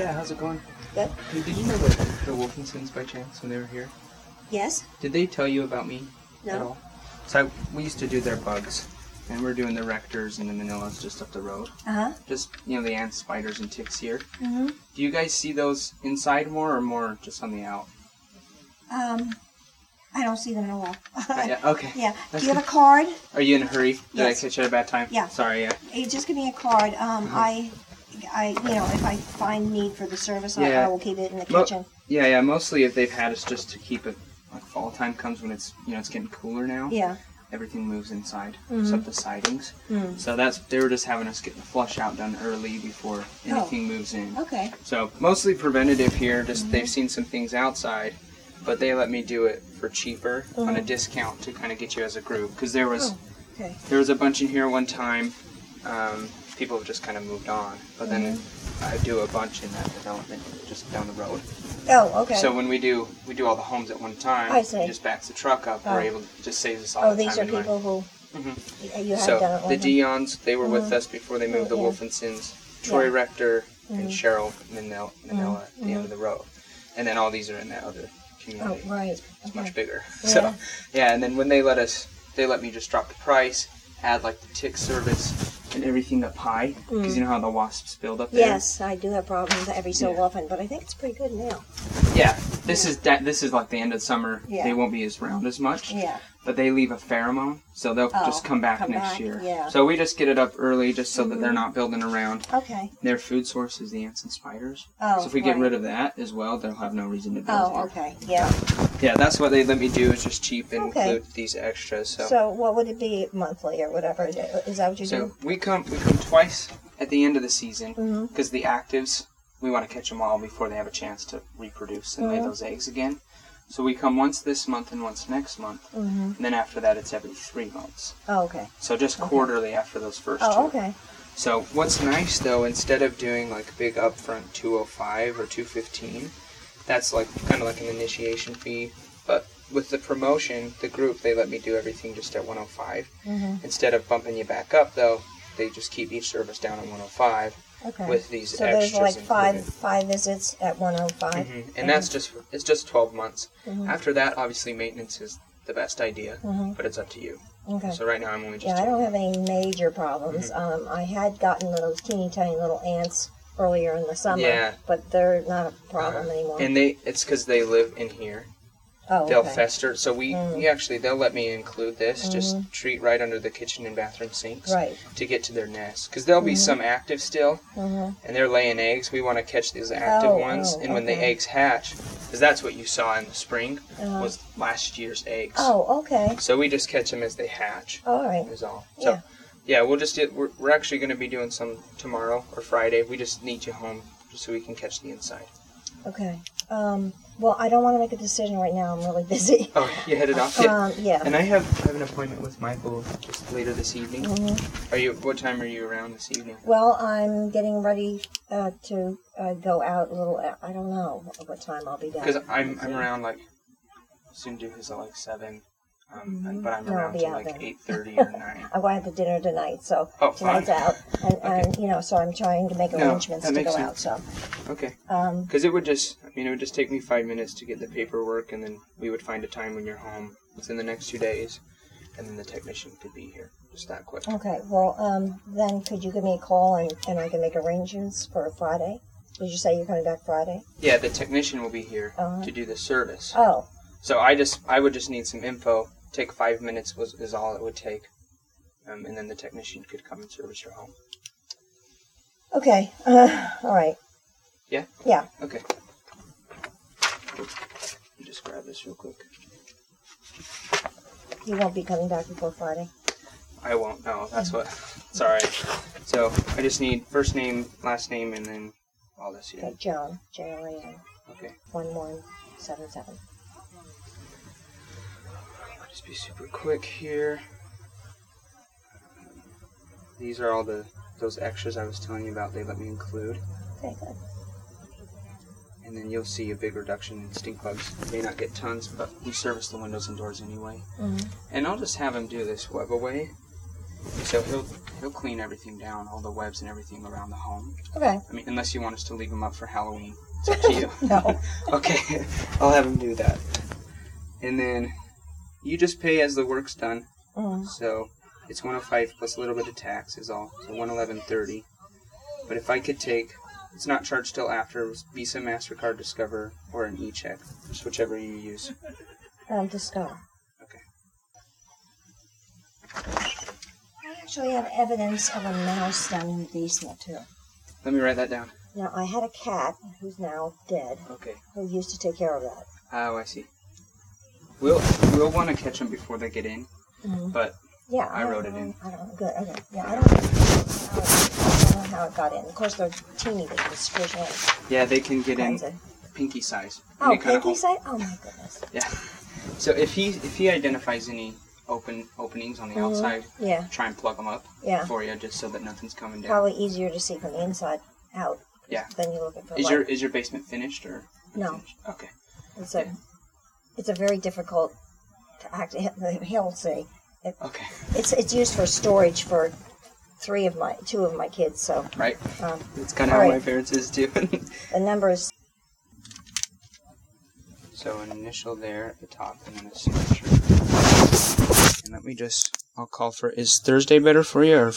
Yeah, how's it going? Good. Hey, did you know the Wolfensons by chance when they were here? Yes. Did they tell you about me No. at all? So we used to do their bugs, and we're doing the Rectors and the Manillas just up the road. Uh-huh. Just, the ants, spiders, and ticks here. Mm-hmm. Do you guys see those inside more or more just on the out? I don't see them at all. Yeah, okay. Yeah. That's Do you have good. a card? Are you in a hurry? Did Yes. I catch you at a bad time? Yeah. Sorry, yeah. Hey, just give me a card. I, if I find need for the service, Yeah. I will keep it in the kitchen. Yeah, mostly if they've had us just to keep it, like fall time comes when it's, it's getting cooler now. Yeah. Everything moves inside, Mhm. except the sidings. Mm. So they were just having us get the flush out done early before anything moves in. Okay. So mostly preventative here. Just they've seen some things outside, but they let me do it for cheaper on a discount to kind of get you as a group. Because there was a bunch in here one time. People have just kind of moved on, but then I do a bunch in that development just down the road. Oh, okay. So when we do all the homes at one time, I see. it just backs the truck up. We're able to just saves us all Oh, the time. these are and money. people who you have So done it the with. Dions, they were with us before they moved the Yeah. Wolfensons. Troy Yeah. Rector and Cheryl Manila at the end of the row, and then all these are in that other community. Oh, right. It's Okay. much bigger. Yeah. So yeah, and then when they let me just drop the price, add like the tick service and everything up high, because you know how the wasps build up there. Yes, I do have problems every so Yeah. often, but I think it's pretty good now. Yeah, this is like the end of summer. Yeah. They won't be as round as much. Yeah. But they leave a pheromone, so they'll Oh, just come back come next back, year. yeah. So we just get it up early, just so that they're not building around. Okay. Their food source is the ants and spiders. Oh, so if we get right. rid of that as well, they'll have no reason to build Oh, here. okay. Yeah. Yeah, that's what they let me do. Is just cheap and Okay. include these extras. So what would it be monthly or whatever? Is that what you So do? we come twice at the end of the season Mm-hmm. because the actives, we want to catch them all before they have a chance to reproduce and lay those eggs again. So we come once this month and once next month, and then after that it's every 3 months. Oh, okay. So just quarterly after those first two. Oh, okay. So what's nice though, instead of doing like a big upfront 205 or 215, that's like kind of like an initiation fee. But with the promotion, the group, they let me do everything just at 105. Instead of bumping you back up though, they just keep each service down at 105 Okay. with these So there's extras like included. five visits at 105. And that's it's just 12 months. After that, obviously maintenance is the best idea, but it's up to you. Okay. So right now I'm only just Yeah, I doing don't have any major problems. I had gotten those teeny tiny little ants earlier in the summer, Yeah. but they're not a problem anymore. and it's because they live in here. oh, They'll okay. fester. So we actually, they'll let me include this, just treat right under the kitchen and bathroom sinks Right. to get to their nests. Because there'll be some active still, and they're laying eggs. We want to catch these active ones. And when the okay. eggs hatch, because that's what you saw in the spring, was last year's eggs. Oh, okay. So we just catch them as they hatch, All right. is all. So, yeah, we'll just we're actually going to be doing some tomorrow or Friday. We just need you home just so we can catch the inside. Okay. Well, I don't want to make a decision right now. I'm really busy. Oh, you headed off? Yeah. And I have an appointment with Michael just later this evening. What time are you around this evening? Well, I'm getting ready to go out a little. I don't know what time I'll be down. Because I'm around like soon do his at like 7, but I'm No, I'll around be to out like then. 8:30 or 9. I'm going to dinner tonight, so Oh, tonight's fine. out, and so I'm trying to make arrangements that to makes go out. sense. So, Okay. Because it would just take me 5 minutes to get the paperwork, and then we would find a time when you're home within the next 2 days, and then the technician could be here just that quick. okay. Well, then could you give me a call and I can make arrangements for Friday? Did you say you're coming back Friday? Yeah, the technician will be here to do the service. Oh, So I would just need some info. Take 5 minutes is all it would take, and then the technician could come and service your home. okay. All right. Yeah? Yeah. Okay. Let me just grab this real quick. You won't be coming back before Friday. I won't know. That's what. It's all right. So I just need first name, last name, and then all this here. Okay, Joan. J-O-A-N. Okay. 1177. I'll just be super quick here. These are all those extras I was telling you about. They let me include. Okay, good. And then you'll see a big reduction in stink bugs. You may not get tons, but we service the windows and doors anyway. And I'll just have him do this web away. So he'll clean everything down, all the webs and everything around the home. Okay. I mean, unless you want us to leave them up for Halloween. It's up to you. No. Okay, I'll have him do that. And then you just pay as the work's done. Mm-hmm. So it's 105 plus a little bit of tax is all. So 111.30. But if I could take, it's not charged till after Visa, MasterCard, Discover, or an e-check, just whichever you use. Discover. Okay. I actually have evidence of a mouse down in the basement too. Let me write that down. Now, I had a cat who's now dead. Okay. Who used to take care of that. Oh, I see. We'll want to catch them before they get in, but yeah, I wrote it in. I don't know. Good. Okay. Yeah, I don't know how it got in. Of course, they're teeny baby squish. Yeah, they can get in pinky size. Oh, pinky size? Oh my goodness. Yeah. So if he identifies any openings on the outside, try and plug them up for you, just so that nothing's coming down. Probably easier to see from the inside out. Yeah. Then you're looking for Is your basement finished or? No. Finished? Okay. It's a very difficult to act. He'll say. Okay. It's used for storage for two of my kids. So. Right. It's kind of how my parents is too. The numbers. So an initial there at the top and then a signature. And let me I'll call for, is Thursday better for you or